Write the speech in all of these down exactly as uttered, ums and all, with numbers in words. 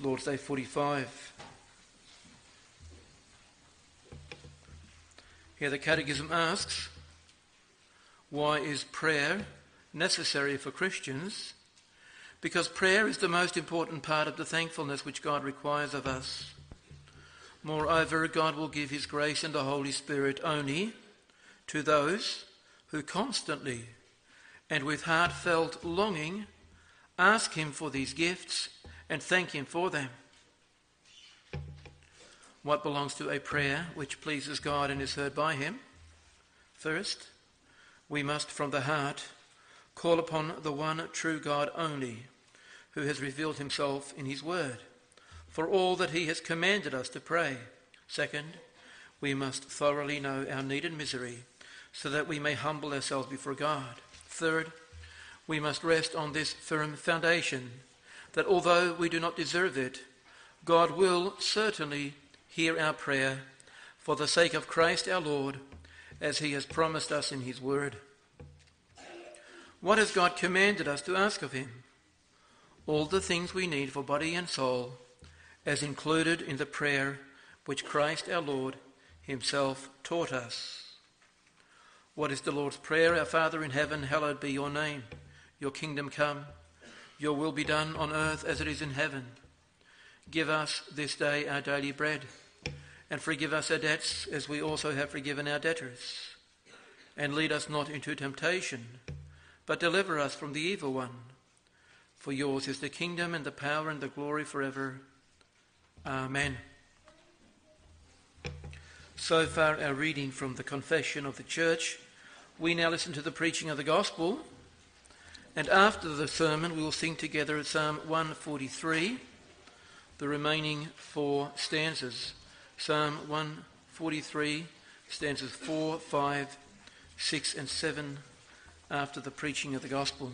Lord's Day forty-five. Here the Catechism asks, why is prayer necessary for Christians? Because prayer is the most important part of the thankfulness which God requires of us. Moreover, God will give his grace and the Holy Spirit only to those who constantly and with heartfelt longing ask him for these gifts and thank him for them. What belongs to a prayer which pleases God and is heard by him? First, we must from the heart call upon the one true God only, who has revealed himself in his word, for all that he has commanded us to pray. Second, we must thoroughly know our need and misery, so that we may humble ourselves before God. Third, we must rest on this firm foundation, that although we do not deserve it, God will certainly hear our prayer for the sake of Christ our Lord, as he has promised us in his word. What has God commanded us to ask of him? All the things we need for body and soul, as included in the prayer which Christ our Lord himself taught us. What is the Lord's Prayer? Our Father in heaven, hallowed be your name. Your kingdom come. Your will be done on earth as it is in heaven. Give us this day our daily bread, and forgive us our debts as we also have forgiven our debtors. And lead us not into temptation, but deliver us from the evil one. For yours is the kingdom and the power and the glory forever. Amen. So far our reading from the Confession of the Church. We now listen to the preaching of the Gospel, and after the sermon we will sing together Psalm one forty-three, the remaining four stanzas. Psalm one forty-three, stanzas four, five, six and seven, after the preaching of the Gospel.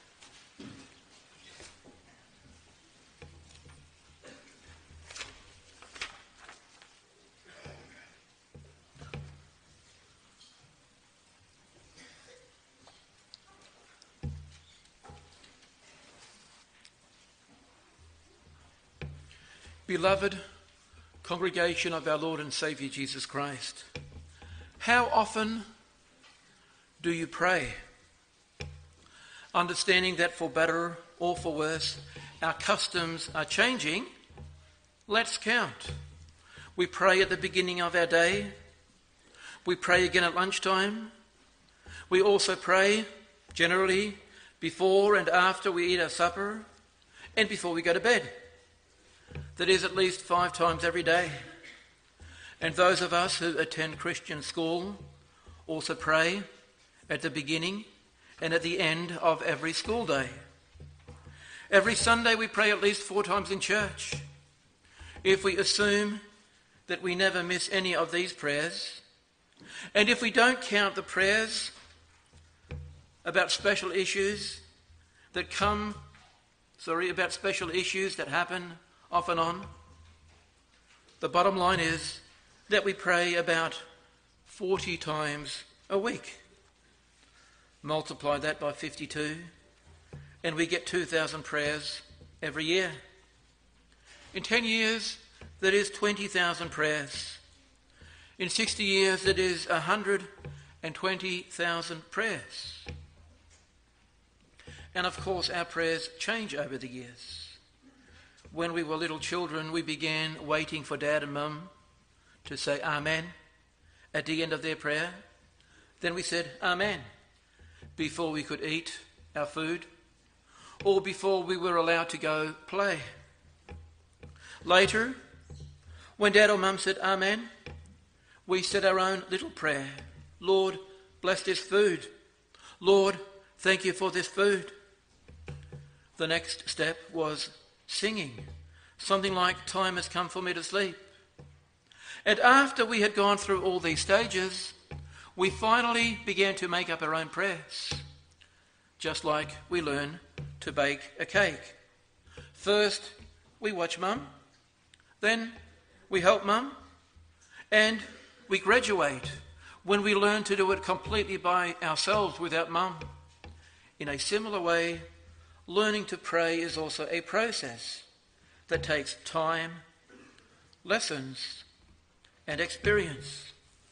Beloved congregation of our Lord and Saviour Jesus Christ, how often do you pray? Understanding that for better or for worse, our customs are changing, let's count. We pray at the beginning of our day. We pray again at lunchtime. We also pray generally before and after we eat our supper and before we go to bed. That is at least five times every day. And those of us who attend Christian school also pray at the beginning and at the end of every school day. Every Sunday we pray at least four times in church. If we assume that we never miss any of these prayers, and if we don't count the prayers about special issues that come, sorry, about special issues that happen off and on, the bottom line is that we pray about forty times a week. Multiply that by fifty-two, and we get two thousand prayers every year. In ten years, that is twenty thousand prayers. In sixty years, that is one hundred twenty thousand prayers. And of course, our prayers change over the years. When we were little children, we began waiting for Dad and Mum to say Amen at the end of their prayer. Then we said Amen before we could eat our food or before we were allowed to go play. Later, when Dad or Mum said Amen, we said our own little prayer. Lord, bless this food. Lord, thank you for this food. The next step was singing, something like Time Has Come For Me to Sleep. And after we had gone through all these stages, we finally began to make up our own prayers, just like we learn to bake a cake. First, we watch Mum, then we help Mum, and we graduate when we learn to do it completely by ourselves without Mum. In a similar way, learning to pray is also a process that takes time, lessons, and experience.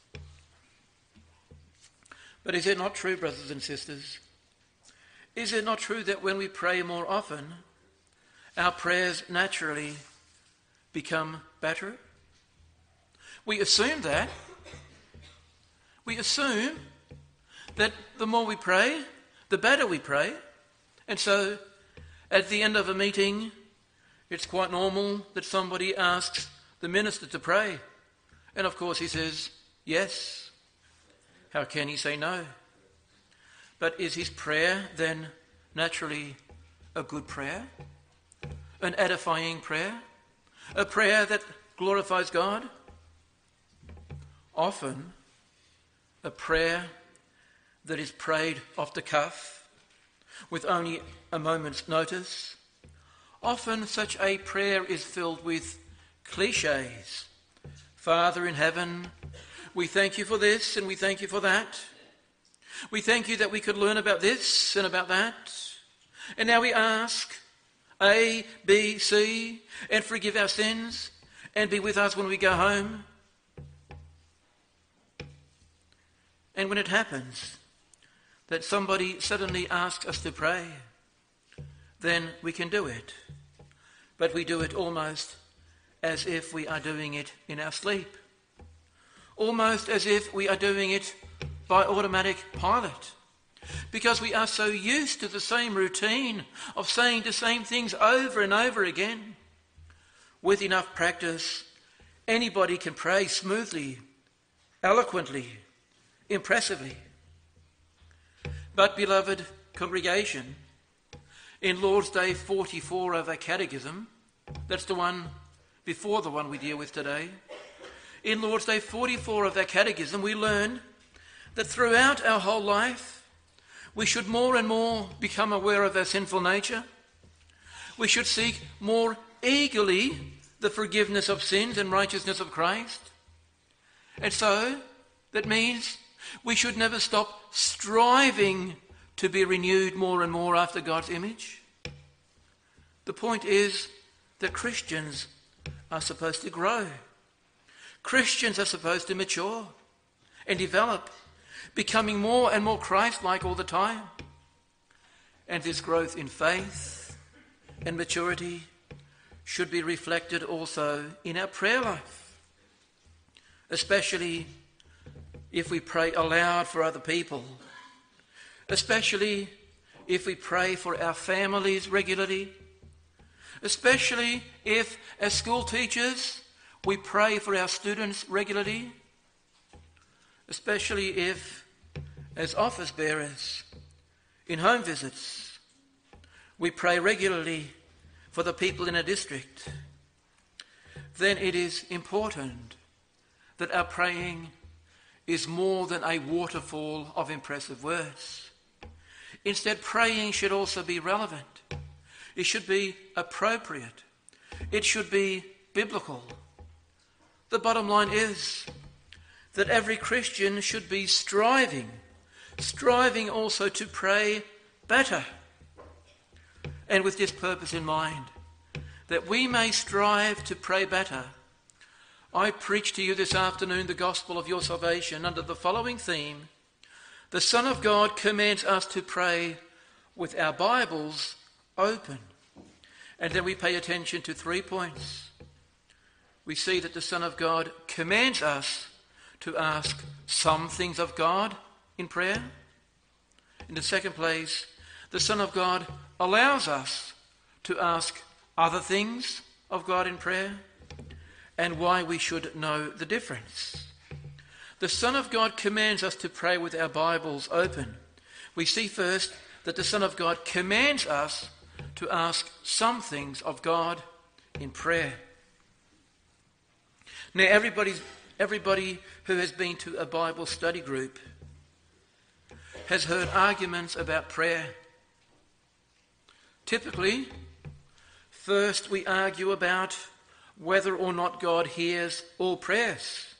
But is it not true, brothers and sisters? Is it not true that when we pray more often, our prayers naturally become better? We assume that. We assume that the more we pray, the better we pray. And so, at the end of a meeting, it's quite normal that somebody asks the minister to pray. And of course he says, yes. How can he say no? But is his prayer then naturally a good prayer? An edifying prayer? A prayer that glorifies God? Often, a prayer that is prayed off the cuff, with only a moment's notice. Often such a prayer is filled with cliches. Father in heaven, we thank you for this and we thank you for that. We thank you that we could learn about this and about that. And now we ask A, B, C, and forgive our sins and be with us when we go home. And when it happens that somebody suddenly asks us to pray, then we can do it. But we do it almost as if we are doing it in our sleep. Almost as if we are doing it by automatic pilot. Because we are so used to the same routine of saying the same things over and over again. With enough practice, anybody can pray smoothly, eloquently, impressively. But, beloved congregation, in Lord's Day forty-four of our Catechism, that's the one before the one we deal with today, in Lord's Day forty-four of our Catechism, we learn that throughout our whole life, we should more and more become aware of our sinful nature. We should seek more eagerly the forgiveness of sins and righteousness of Christ. And so, that means we should never stop striving to be renewed more and more after God's image. The point is that Christians are supposed to grow. Christians are supposed to mature and develop, becoming more and more Christ-like all the time. And this growth in faith and maturity should be reflected also in our prayer life, especially if we pray aloud for other people, especially if we pray for our families regularly, especially if, as school teachers, we pray for our students regularly, especially if, as office bearers, in home visits, we pray regularly for the people in a district. Then it is important that our praying is more than a waterfall of impressive words. Instead, praying should also be relevant. It should be appropriate. It should be biblical. The bottom line is that every Christian should be striving, striving also to pray better. And with this purpose in mind, that we may strive to pray better, I preach to you this afternoon the gospel of your salvation under the following theme: the Son of God commands us to pray with our Bibles open. And then we pay attention to three points. We see that the Son of God commands us to ask some things of God in prayer. In the second place, the Son of God allows us to ask other things of God in prayer, and why we should know the difference. The Son of God commands us to pray with our Bibles open. We see first that the Son of God commands us to ask some things of God in prayer. Now, everybody's, everybody who has been to a Bible study group has heard arguments about prayer. Typically, first we argue about whether or not God hears all prayers.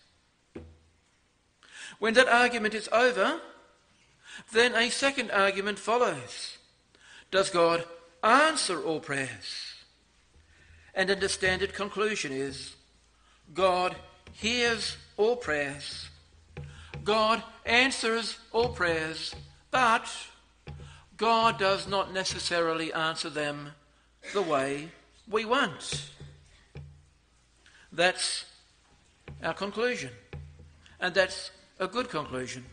When that argument is over, then a second argument follows. Does God answer all prayers? And then the standard conclusion is, God hears all prayers. God answers all prayers, but God does not necessarily answer them the way we want. That's our conclusion. And that's a good conclusion.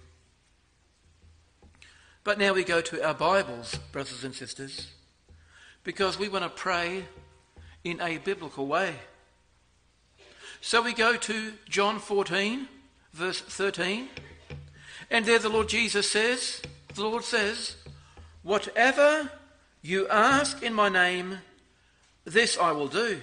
But now we go to our Bibles, brothers and sisters, because we want to pray in a biblical way. So we go to John fourteen, verse thirteen, and there the Lord Jesus says, the Lord says, "Whatever you ask in my name, this I will do."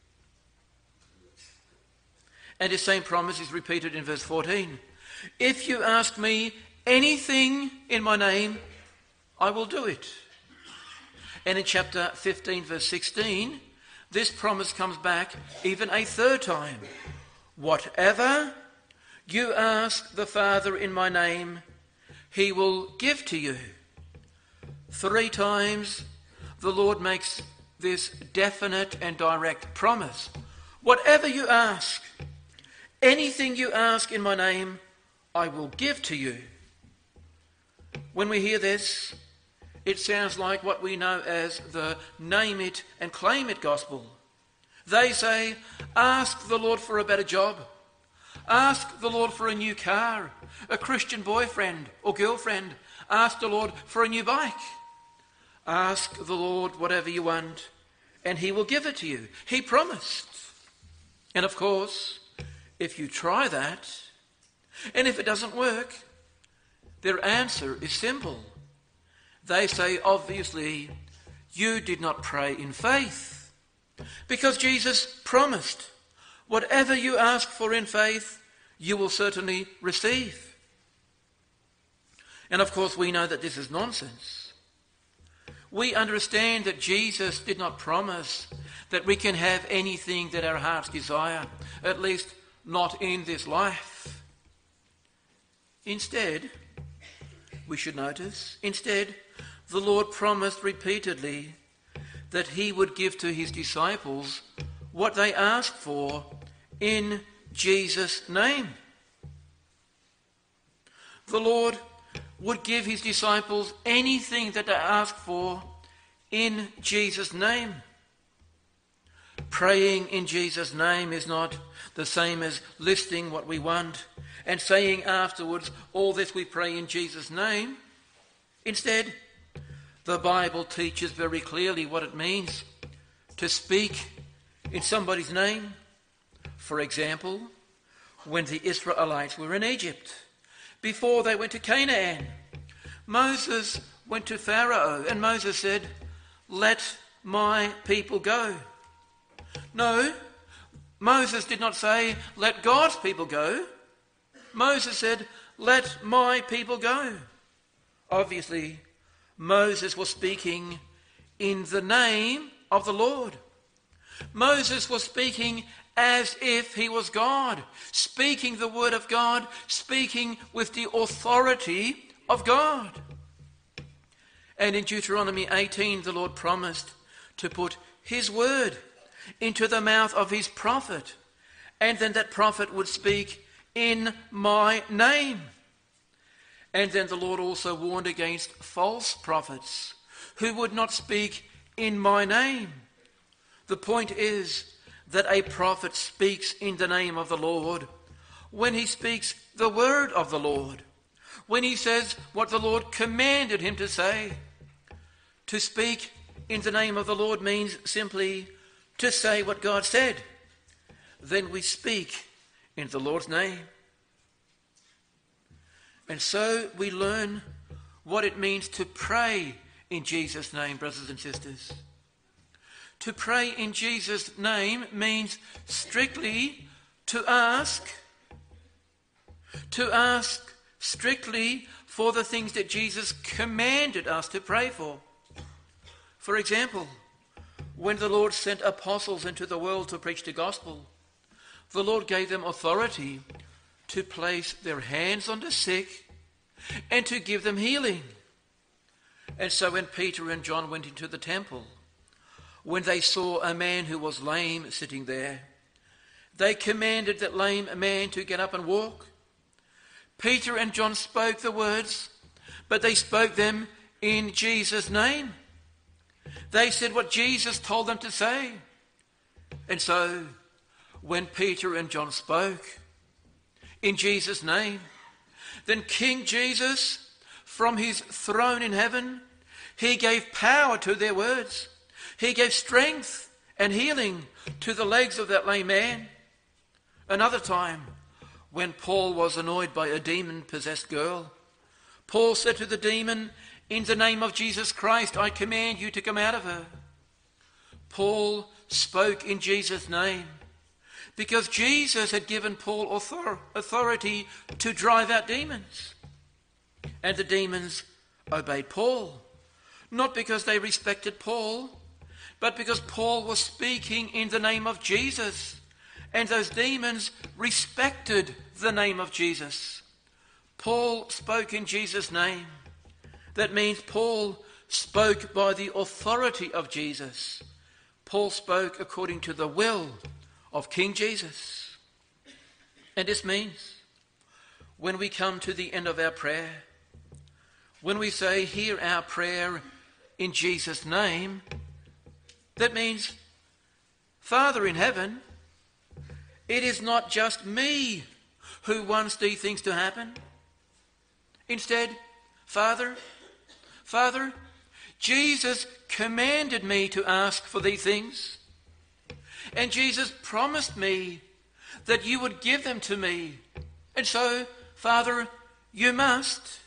And the same promise is repeated in verse fourteen. "If you ask me anything in my name, I will do it." And in chapter fifteen, verse sixteen, this promise comes back even a third time. "Whatever you ask the Father in my name, he will give to you." Three times the Lord makes this definite and direct promise. Whatever you ask, anything you ask in my name, I will give to you. When we hear this, it sounds like what we know as the name it and claim it gospel. They say, ask the Lord for a better job. Ask the Lord for a new car, a Christian boyfriend or girlfriend. Ask the Lord for a new bike. Ask the Lord whatever you want, and he will give it to you. He promised. And of course, if you try that, and if it doesn't work, their answer is simple. They say, obviously, you did not pray in faith. Because Jesus promised, whatever you ask for in faith, you will certainly receive. And of course, we know that this is nonsense. We understand that Jesus did not promise that we can have anything that our hearts desire, at least not in this life. Instead, we should notice, instead, the Lord promised repeatedly that he would give to his disciples what they asked for in Jesus' name. The Lord would give his disciples anything that they asked for in Jesus' name. Praying in Jesus' name is not the same as listing what we want and saying afterwards, all this we pray in Jesus' name. Instead, the Bible teaches very clearly what it means to speak in somebody's name. For example, when the Israelites were in Egypt, before they went to Canaan, Moses went to Pharaoh and Moses said, "Let my people go." No, Moses did not say, "Let God's people go." Moses said, "Let my people go." Obviously, Moses was speaking in the name of the Lord. Moses was speaking as if he was God, speaking the word of God, speaking with the authority of God. And in Deuteronomy eighteen, the Lord promised to put his word into the mouth of his prophet, and then that prophet would speak in my name. And then the Lord also warned against false prophets who would not speak in my name. The point is that a prophet speaks in the name of the Lord when he speaks the word of the Lord, when he says what the Lord commanded him to say. To speak in the name of the Lord means simply to say what God said. Then we speak in the Lord's name. And so we learn what it means to pray in Jesus' name, brothers and sisters. To pray in Jesus' name means strictly to ask, to ask strictly for the things that Jesus commanded us to pray for. For example, when the Lord sent apostles into the world to preach the gospel, the Lord gave them authority to place their hands on the sick and to give them healing. And so when Peter and John went into the temple, when they saw a man who was lame sitting there. They commanded that lame man to get up and walk. Peter and John spoke the words, but they spoke them in Jesus' name. They said what Jesus told them to say. And so, when Peter and John spoke in Jesus' name, then King Jesus, from his throne in heaven, he gave power to their words. He gave strength and healing to the legs of that lame man. Another time, when Paul was annoyed by a demon-possessed girl, Paul said to the demon, "In the name of Jesus Christ, I command you to come out of her." Paul spoke in Jesus' name because Jesus had given Paul author- authority to drive out demons. And the demons obeyed Paul, not because they respected Paul, but because Paul was speaking in the name of Jesus. And those demons respected the name of Jesus. Paul spoke in Jesus' name. That means Paul spoke by the authority of Jesus. Paul spoke according to the will of King Jesus. And this means when we come to the end of our prayer, when we say, "Hear our prayer in Jesus' name," that means, Father in heaven, it is not just me who wants these things to happen. Instead, Father, Father, Jesus commanded me to ask for these things. And Jesus promised me that you would give them to me. And so, Father, you must.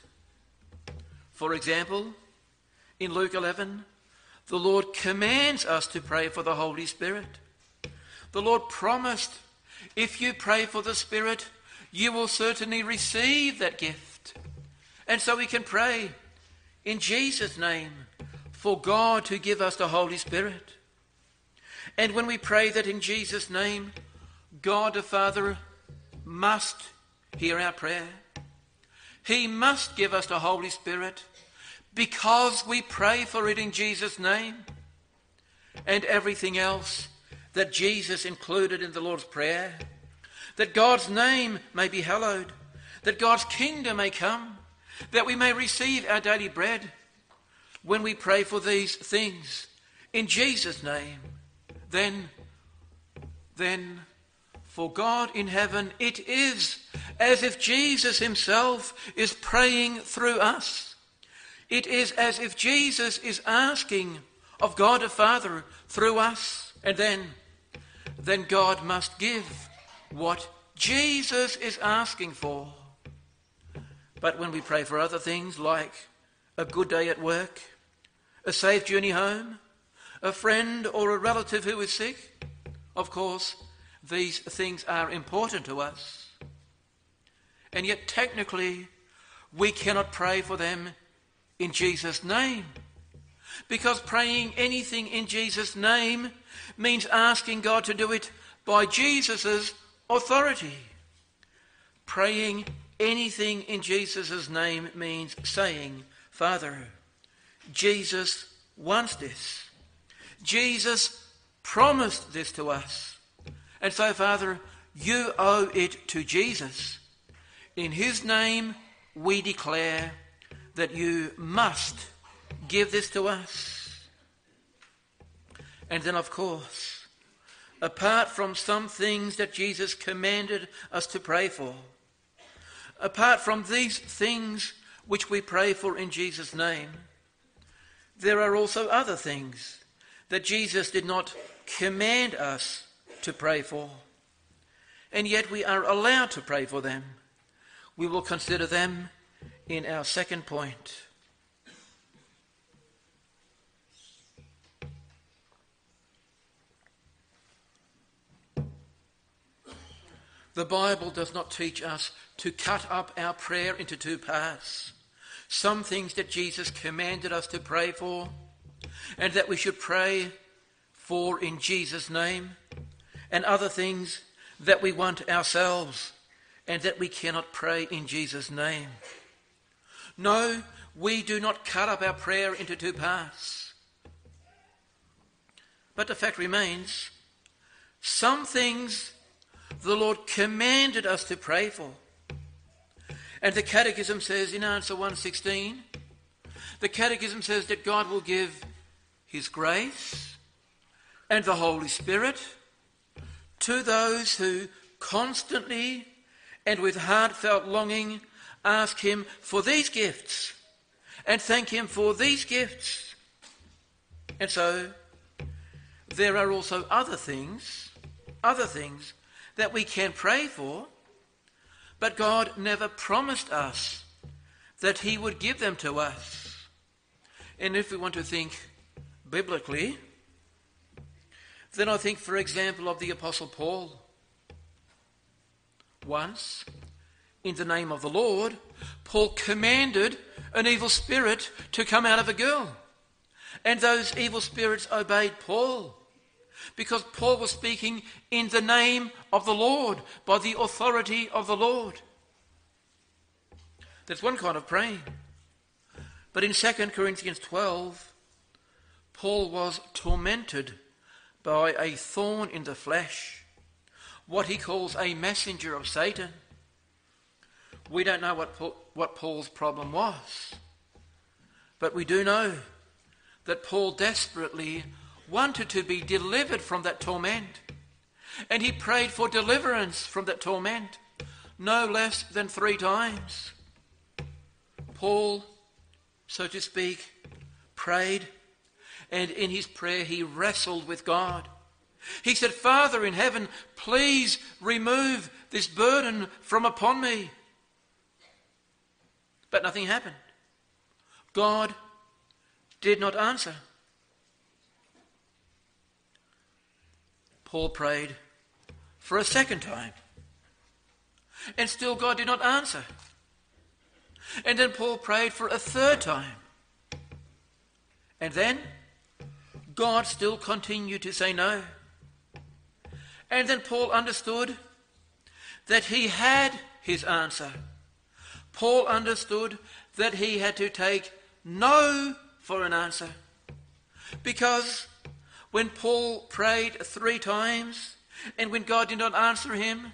For example, in Luke eleven, the Lord commands us to pray for the Holy Spirit. The Lord promised, if you pray for the Spirit, you will certainly receive that gift. And so we can pray in Jesus' name for God to give us the Holy Spirit. And when we pray that in Jesus' name, God the Father must hear our prayer. He must give us the Holy Spirit because we pray for it in Jesus' name. And everything else that Jesus included in the Lord's Prayer, that God's name may be hallowed, that God's kingdom may come, that we may receive our daily bread. When we pray for these things in Jesus' name, then, then for God in heaven, it is as if Jesus himself is praying through us. It is as if Jesus is asking of God the Father through us. And then, then God must give what Jesus is asking for. But when we pray for other things like a good day at work, a safe journey home, a friend or a relative who is sick, of course, these things are important to us. And yet technically, we cannot pray for them in Jesus' name. Because praying anything in Jesus' name means asking God to do it by Jesus' authority. Praying anything in Jesus' name means saying, Father, Jesus wants this. Jesus promised this to us. And so, Father, you owe it to Jesus. In his name, we declare that you must give this to us. And then, of course, apart from some things that Jesus commanded us to pray for, apart from these things which we pray for in Jesus' name, there are also other things that Jesus did not command us to pray for. And yet we are allowed to pray for them. We will consider them in our second point. The Bible does not teach us to cut up our prayer into two parts. Some things that Jesus commanded us to pray for, and that we should pray for in Jesus' name, and other things that we want ourselves and that we cannot pray in Jesus' name. No, we do not cut up our prayer into two parts. But the fact remains, some things the Lord commanded us to pray for. And the Catechism says in answer one sixteen, the Catechism says that God will give his grace and the Holy Spirit to those who constantly and with heartfelt longing ask him for these gifts and thank him for these gifts. And so there are also other things, other things that we can pray for, but God never promised us that he would give them to us. And if we want to think biblically, then I think, for example, of the Apostle Paul. Once, in the name of the Lord, Paul commanded an evil spirit to come out of a girl. And those evil spirits obeyed Paul, because Paul was speaking in the name of the Lord, by the authority of the Lord. That's one kind of praying. But in Second Corinthians twelve, Paul was tormented by a thorn in the flesh, what he calls a messenger of Satan. We don't know what Paul, what Paul's problem was, but we do know that Paul desperately wanted to be delivered from that torment, and he prayed for deliverance from that torment no less than three times. Paul, so to speak, prayed, and in his prayer he wrestled with God. He said, "Father in heaven, please remove this burden from upon me." But nothing happened. God did not answer. Paul prayed for a second time, and still God did not answer. And then Paul prayed for a third time, and then God still continued to say no. And then Paul understood that he had his answer. Paul understood that he had to take no for an answer, because when Paul prayed three times and when God did not answer him,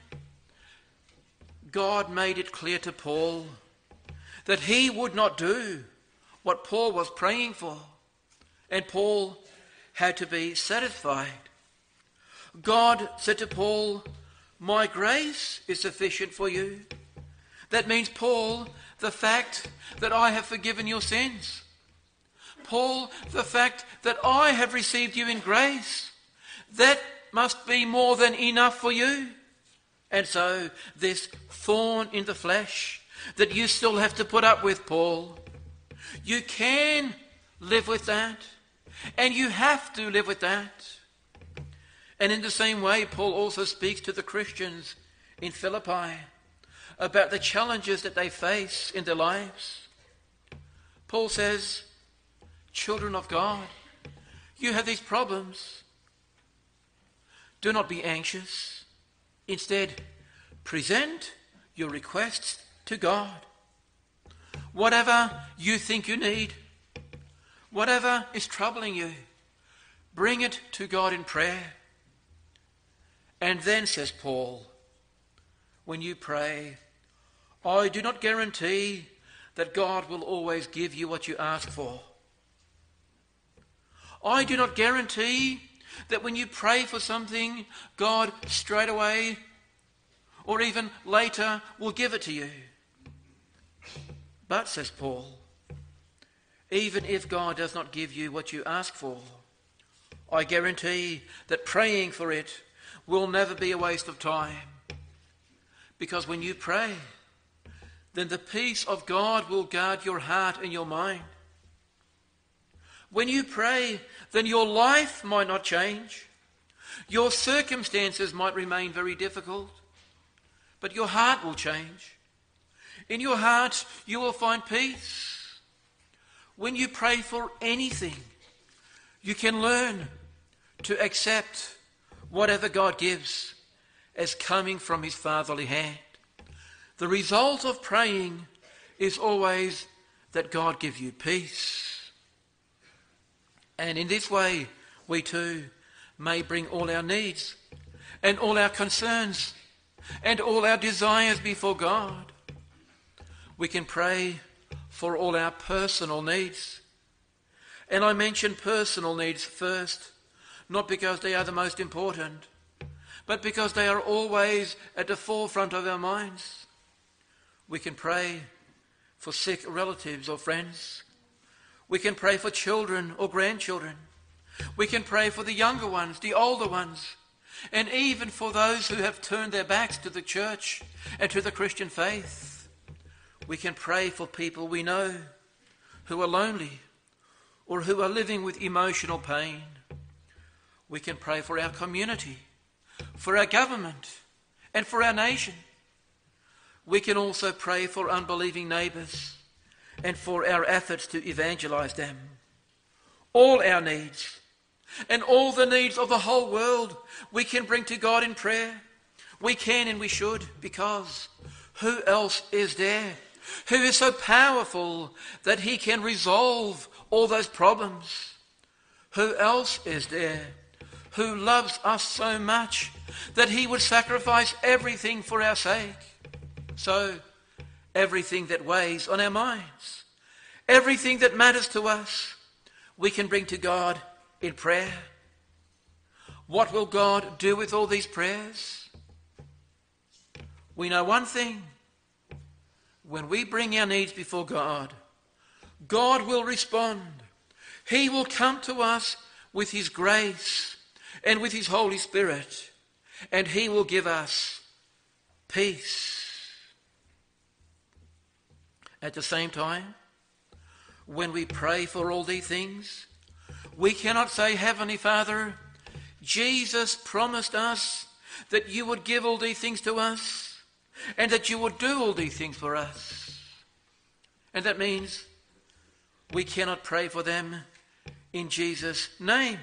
God made it clear to Paul that he would not do what Paul was praying for, and Paul had to be satisfied. God said to Paul, "My grace is sufficient for you." That means, Paul, the fact that I have forgiven your sins. Paul, the fact that I have received you in grace. That must be more than enough for you. And so this thorn in the flesh that you still have to put up with, Paul, you can live with that, and you have to live with that. And in the same way, Paul also speaks to the Christians in Philippi about the challenges that they face in their lives. Paul says, "Children of God, you have these problems. Do not be anxious. Instead, present your requests to God. Whatever you think you need, whatever is troubling you, bring it to God in prayer." And then, says Paul, when you pray, I do not guarantee that God will always give you what you ask for. I do not guarantee that when you pray for something, God straight away or even later will give it to you. But, says Paul, even if God does not give you what you ask for, I guarantee that praying for it will never be a waste of time. Because when you pray, then the peace of God will guard your heart and your mind. When you pray, then your life might not change. Your circumstances might remain very difficult, but your heart will change. In your heart, you will find peace. When you pray for anything, you can learn to accept whatever God gives as coming from his fatherly hand. The result of praying is always that God give you peace. And in this way, we too may bring all our needs and all our concerns and all our desires before God. We can pray for all our personal needs. And I mention personal needs first, not because they are the most important, but because they are always at the forefront of our minds. We can pray for sick relatives or friends. We can pray for children or grandchildren. We can pray for the younger ones, the older ones, and even for those who have turned their backs to the church and to the Christian faith. We can pray for people we know who are lonely or who are living with emotional pain. We can pray for our community, for our government, and for our nation. We can also pray for unbelieving neighbours and for our efforts to evangelize them. All our needs and all the needs of the whole world we can bring to God in prayer. We can and we should, because who else is there who is so powerful that he can resolve all those problems? Who else is there who loves us so much that he would sacrifice everything for our sake? So, everything that weighs on our minds, everything that matters to us, we can bring to God in prayer. What will God do with all these prayers? We know one thing. When we bring our needs before God, God will respond. He will come to us with his grace and with his Holy Spirit, and he will give us peace. At the same time, when we pray for all these things, we cannot say, Heavenly Father, Jesus promised us that you would give all these things to us and that you would do all these things for us. And that means we cannot pray for them in Jesus' name.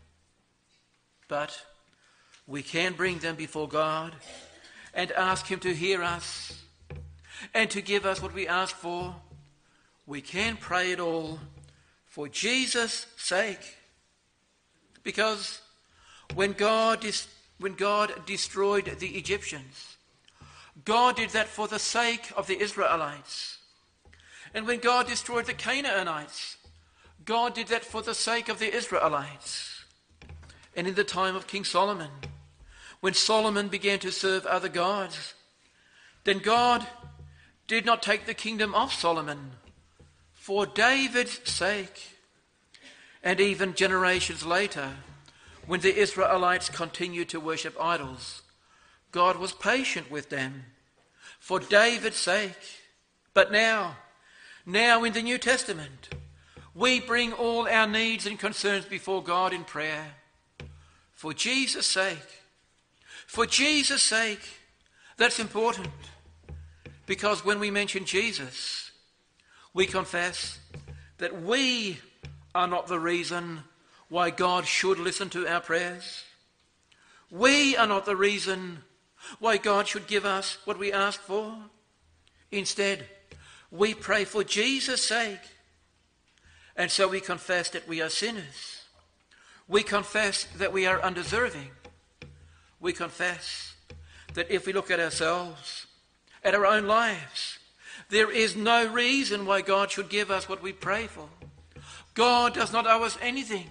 But we can bring them before God and ask him to hear us and to give us what we ask for. We can pray it all for Jesus' sake. Because when God, dis- when God destroyed the Egyptians, God did that for the sake of the Israelites. And when God destroyed the Canaanites, God did that for the sake of the Israelites. And in the time of King Solomon, when Solomon began to serve other gods, then God did not take the kingdom of Solomon for David's sake. And even generations later, when the Israelites continued to worship idols, God was patient with them for David's sake. But now, now in the New Testament, we bring all our needs and concerns before God in prayer for Jesus' sake. For Jesus' sake. That's important, because when we mention Jesus, we confess that we are not the reason why God should listen to our prayers. We are not the reason why God should give us what we ask for. Instead, we pray for Jesus' sake. And so we confess that we are sinners. We confess that we are undeserving. We confess that if we look at ourselves, at our own lives, there is no reason why God should give us what we pray for. God does not owe us anything.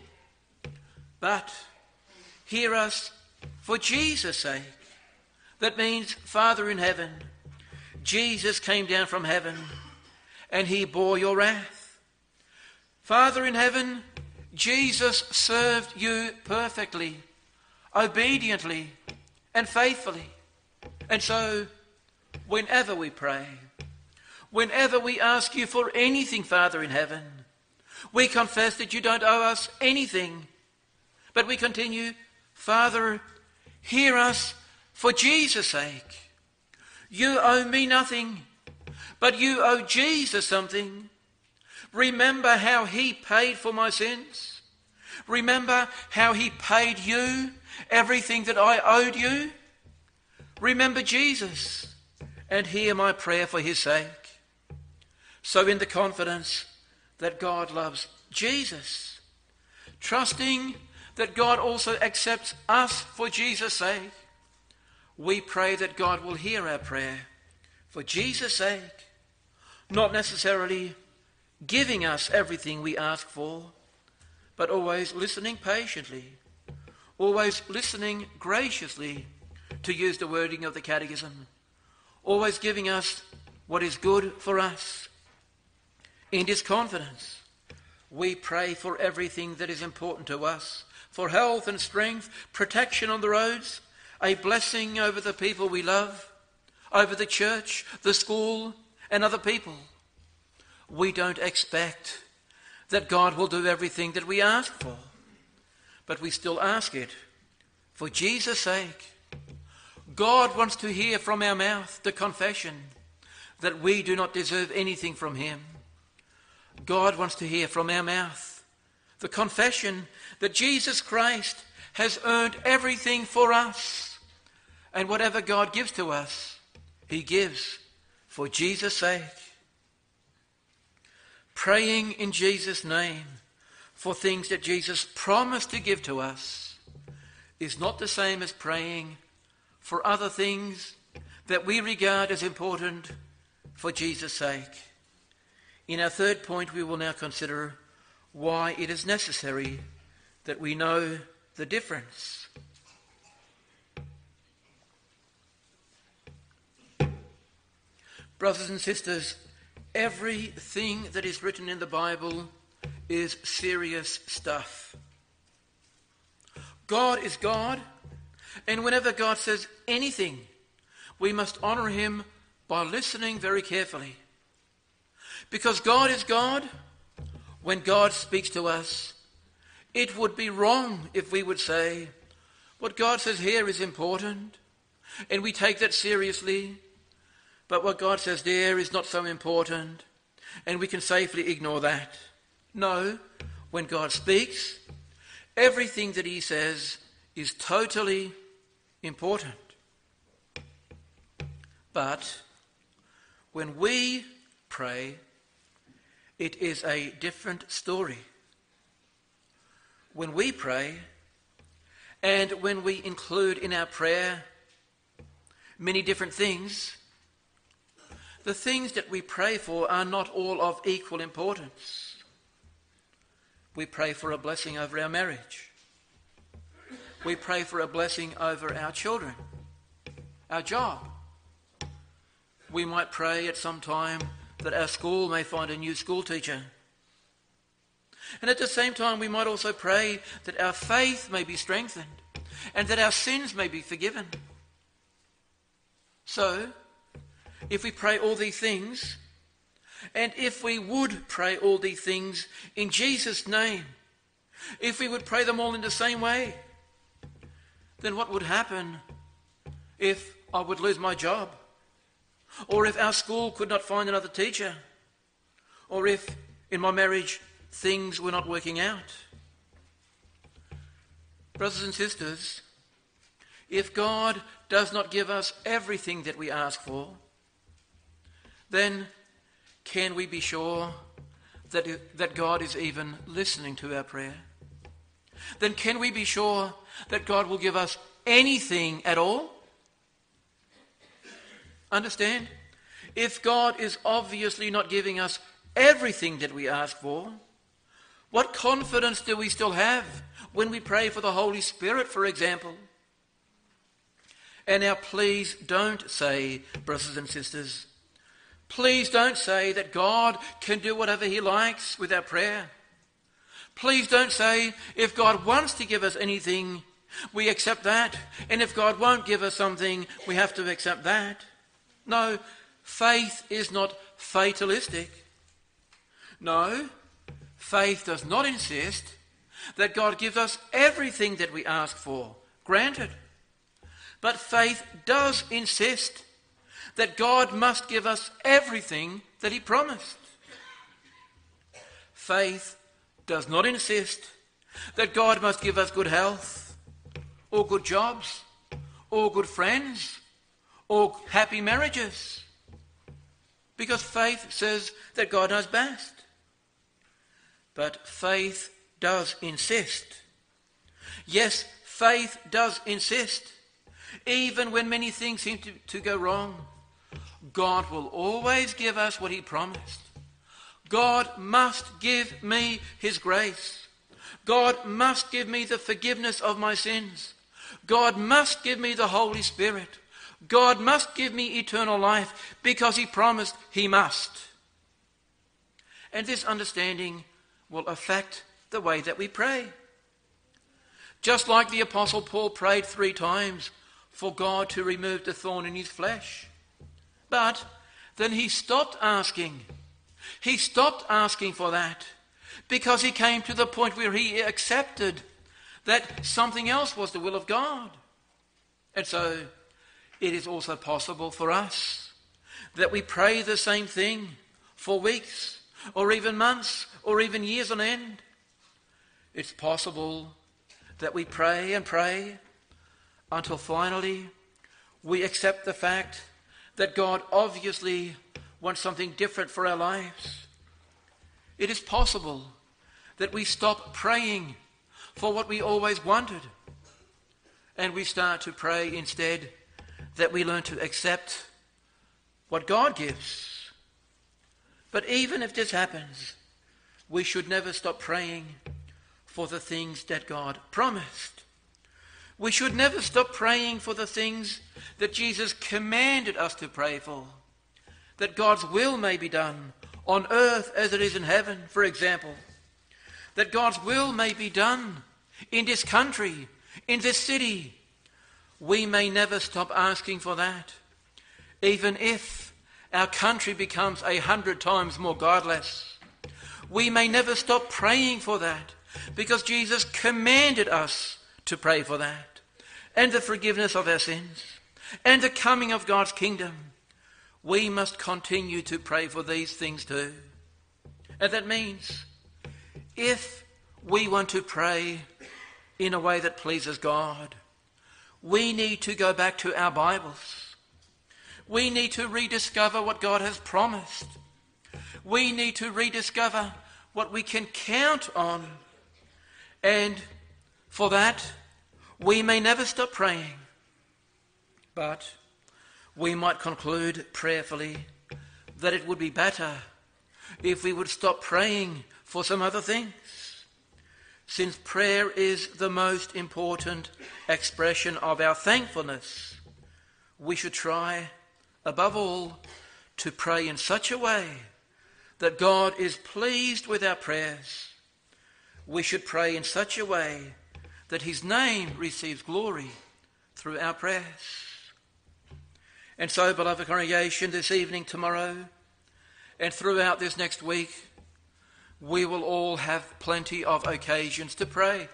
But hear us for Jesus' sake. That means, Father in heaven, Jesus came down from heaven and he bore your wrath. Father in heaven, Jesus served you perfectly, obediently, and faithfully. And so, whenever we pray, whenever we ask you for anything, Father in heaven, we confess that you don't owe us anything. But we continue, Father, hear us for Jesus' sake. You owe me nothing, but you owe Jesus something. Remember how he paid for my sins. Remember how he paid you everything that I owed you. Remember Jesus and hear my prayer for his sake. So in the confidence that God loves Jesus, trusting that God also accepts us for Jesus' sake. We pray that God will hear our prayer for Jesus' sake, not necessarily giving us everything we ask for, but always listening patiently, always listening graciously, to use the wording of the Catechism, always giving us what is good for us. In this confidence, we pray for everything that is important to us, for health and strength, protection on the roads, a blessing over the people we love, over the church, the school, and other people. We don't expect that God will do everything that we ask for, but we still ask it for Jesus' sake. God wants to hear from our mouth the confession that we do not deserve anything from him. God wants to hear from our mouth the confession that Jesus Christ has earned everything for us, and whatever God gives to us, he gives for Jesus' sake. Praying in Jesus' name for things that Jesus promised to give to us is not the same as praying for other things that we regard as important for Jesus' sake. In our third point, we will now consider why it is necessary that we know the difference. Brothers and sisters, everything that is written in the Bible is serious stuff. God is God, and whenever God says anything, we must honour him by listening very carefully. Because God is God, when God speaks to us, it would be wrong if we would say, what God says here is important, and we take that seriously, but what God says there is not so important, and we can safely ignore that. No, when God speaks, everything that he says is totally important. But when we pray, it is a different story. When we pray, and when we include in our prayer many different things, the things that we pray for are not all of equal importance. We pray for a blessing over our marriage. We pray for a blessing over our children, our job. We might pray at some time that our school may find a new school teacher. And at the same time, we might also pray that our faith may be strengthened and that our sins may be forgiven. So, if we pray all these things, and if we would pray all these things in Jesus' name, if we would pray them all in the same way, then what would happen if I would lose my job? Or if our school could not find another teacher? Or if in my marriage things were not working out? Brothers and sisters, if God does not give us everything that we ask for, then can we be sure that, that God is even listening to our prayer? Then can we be sure that God will give us anything at all? Understand? If God is obviously not giving us everything that we ask for, what confidence do we still have when we pray for the Holy Spirit, for example? And now please don't say, brothers and sisters, please don't say that God can do whatever he likes with our prayer. Please don't say, if God wants to give us anything, we accept that. And if God won't give us something, we have to accept that. No, faith is not fatalistic. No, faith does not insist that God gives us everything that we ask for. Granted. But faith does insist that God must give us everything that he promised. Faith does not insist that God must give us good health, or good jobs, or good friends, or happy marriages. Because faith says that God knows best. But faith does insist Yes, faith does insist. Even when many things seem to, to go wrong, God will always give us what he promised. God must give me his grace. God must give me the forgiveness of my sins. God must give me the Holy Spirit. God must give me eternal life because he promised he must. And this understanding will affect the way that we pray. Just like the Apostle Paul prayed three times for God to remove the thorn in his flesh. But then he stopped asking. He stopped asking for that because he came to the point where he accepted that something else was the will of God. And so it is also possible for us that we pray the same thing for weeks or even months or even years on end. It's possible that we pray and pray until finally we accept the fact that God obviously wants something different for our lives. It is possible that we stop praying for what we always wanted and we start to pray instead that we learn to accept what God gives. But even if this happens, we should never stop praying for the things that God promised. We should never stop praying for the things that Jesus commanded us to pray for. That God's will may be done on earth as it is in heaven, for example. That God's will may be done in this country, in this city. We may never stop asking for that. Even if our country becomes a hundred times more godless, we may never stop praying for that because Jesus commanded us to pray for that. And the forgiveness of our sins and the coming of God's kingdom. We must continue to pray for these things too. And that means if we want to pray in a way that pleases God, we need to go back to our Bibles. We need to rediscover what God has promised. We need to rediscover what we can count on. And for that, we may never stop praying. But we might conclude prayerfully that it would be better if we would stop praying for some other things. Since prayer is the most important expression of our thankfulness, we should try, above all, to pray in such a way that God is pleased with our prayers. We should pray in such a way that his name receives glory through our prayers. And so, beloved congregation, this evening, tomorrow, and throughout this next week, we will all have plenty of occasions to pray.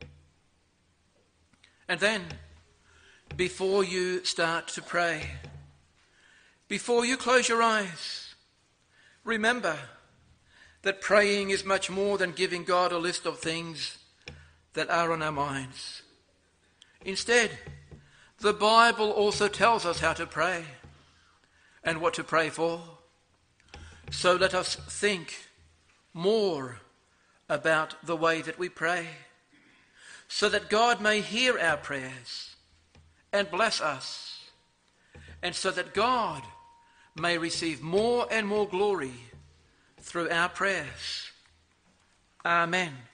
And then, before you start to pray, before you close your eyes, remember that praying is much more than giving God a list of things that are on our minds. Instead, the Bible also tells us how to pray and what to pray for. So let us think more about the way that we pray, so that God may hear our prayers and bless us, and so that God may receive more and more glory through our prayers. Amen.